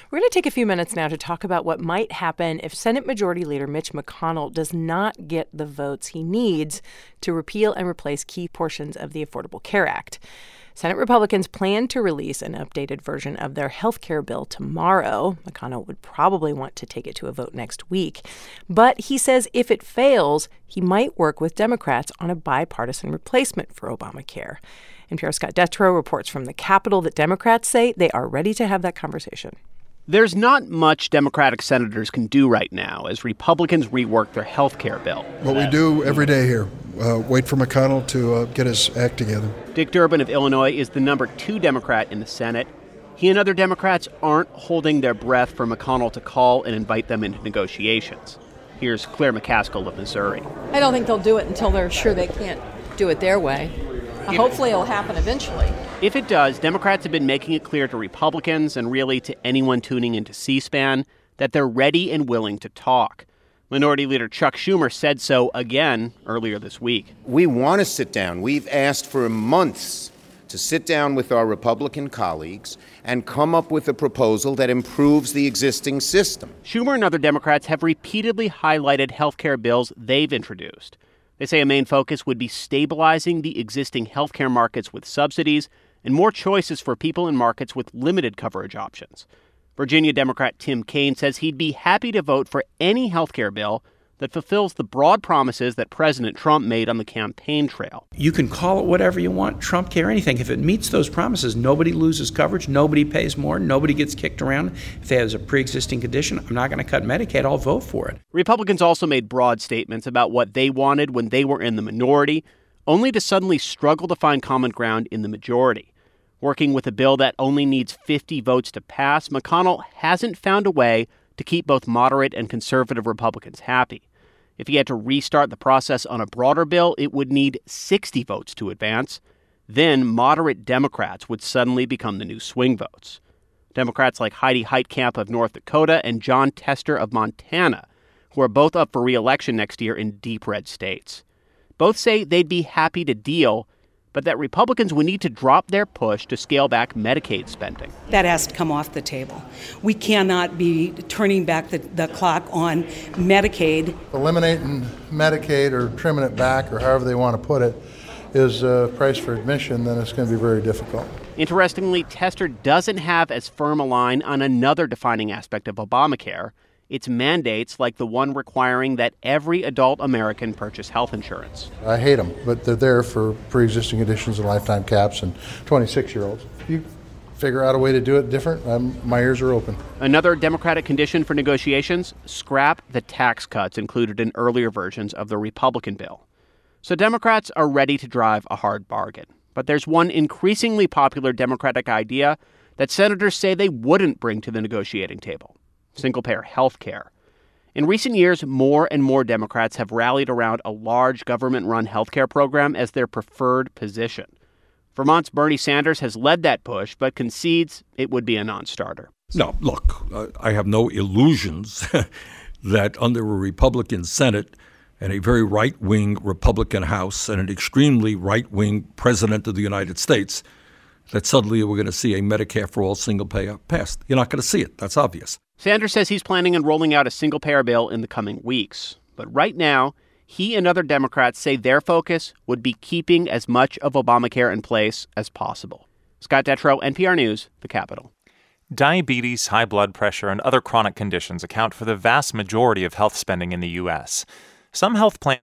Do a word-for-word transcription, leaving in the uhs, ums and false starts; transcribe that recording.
We're going to take a few minutes now to talk about what might happen if Senate Majority Leader Mitch McConnell does not get the votes he needs to repeal and replace key portions of the Affordable Care Act. Senate Republicans plan to release an updated version of their health care bill tomorrow. McConnell would probably want to take it to a vote next week. But he says if it fails, he might work with Democrats on a bipartisan replacement for Obamacare. N P R's Scott Detrow reports from the Capitol that Democrats say they are ready to have that conversation. There's not much Democratic senators can do right now as Republicans rework their health care bill. What we do every day here, uh, wait for McConnell to uh, get his act together. Dick Durbin of Illinois is the number two Democrat in the Senate. He and other Democrats aren't holding their breath for McConnell to call and invite them into negotiations. Here's Claire McCaskill of Missouri. I don't think they'll do it until they're sure they can't do it their way. Uh, hopefully it'll happen eventually. If it does, Democrats have been making it clear to Republicans and really to anyone tuning into C-SPAN that they're ready and willing to talk. Minority Leader Chuck Schumer said so again earlier this week. We want to sit down. We've asked for months to sit down with our Republican colleagues and come up with a proposal that improves the existing system. Schumer and other Democrats have repeatedly highlighted health care bills they've introduced. They say a main focus would be stabilizing the existing health care markets with subsidies and more choices for people in markets with limited coverage options. Virginia Democrat Tim Kaine says he'd be happy to vote for any health care bill that fulfills the broad promises that President Trump made on the campaign trail. You can call it whatever you want, Trump care, anything. If it meets those promises, nobody loses coverage, nobody pays more, nobody gets kicked around. If there's a pre-existing condition, I'm not going to cut Medicaid, I'll vote for it. Republicans also made broad statements about what they wanted when they were in the minority, only to suddenly struggle to find common ground in the majority. Working with a bill that only needs fifty votes to pass, McConnell hasn't found a way to keep both moderate and conservative Republicans happy. If he had to restart the process on a broader bill, it would need sixty votes to advance. Then moderate Democrats would suddenly become the new swing votes. Democrats like Heidi Heitkamp of North Dakota and Jon Tester of Montana, who are both up for re-election next year in deep red states. Both say they'd be happy to deal, but that Republicans would need to drop their push to scale back Medicaid spending. That has to come off the table. We cannot be turning back the, the clock on Medicaid. Eliminating Medicaid or trimming it back or however they want to put it is a price for admission, then it's going to be very difficult. Interestingly, Tester doesn't have as firm a line on another defining aspect of Obamacare. It's mandates like the one requiring that every adult American purchase health insurance. I hate them, but they're there for pre-existing conditions and lifetime caps and twenty-six-year-olds. You figure out a way to do it different, um, my ears are open. Another Democratic condition for negotiations, scrap the tax cuts included in earlier versions of the Republican bill. So Democrats are ready to drive a hard bargain. But there's one increasingly popular Democratic idea that senators say they wouldn't bring to the negotiating table. Single-payer health care. In recent years, more and more Democrats have rallied around a large government-run health care program as their preferred position. Vermont's Bernie Sanders has led that push, but concedes it would be a non-starter. No, look, uh, I have no illusions that under a Republican Senate and a very right-wing Republican House and an extremely right-wing President of the United States, that suddenly we're going to see a Medicare for all single-payer passed. You're not going to see it. That's obvious. Sanders says he's planning on rolling out a single-payer bill in the coming weeks. But right now, he and other Democrats say their focus would be keeping as much of Obamacare in place as possible. Scott Detrow, N P R News, the Capitol. Diabetes, high blood pressure, and other chronic conditions account for the vast majority of health spending in the U S. Some health plans